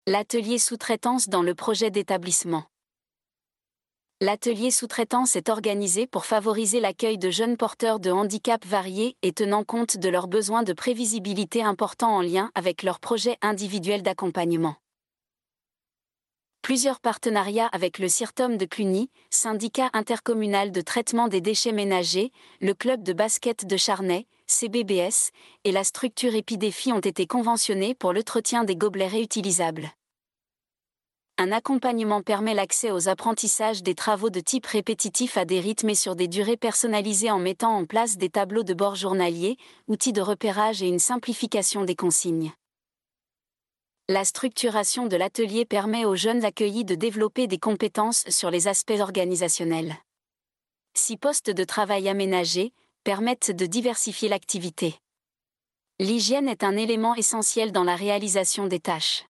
L'atelier sous-traitance dans le projet d'établissement. L'atelier sous-traitance est organisé pour favoriser l'accueil de jeunes porteurs de handicaps variés et tenant compte de leurs besoins de prévisibilité importants en lien avec leurs projets individuels d'accompagnement. Plusieurs partenariats avec le CIRTOM de Cluny, syndicat intercommunal de traitement des déchets ménagers, le club de basket de Charnay, CBBS, et la structure Epidéfi ont été conventionnés pour l'entretien des gobelets réutilisables. Un accompagnement permet l'accès aux apprentissages des travaux de type répétitif à des rythmes et sur des durées personnalisées en mettant en place des tableaux de bord journaliers, outils de repérage et une simplification des consignes. La structuration de l'atelier permet aux jeunes accueillis de développer des compétences sur les aspects organisationnels. 6 postes de travail aménagés permettent de diversifier l'activité. L'hygiène est un élément essentiel dans la réalisation des tâches.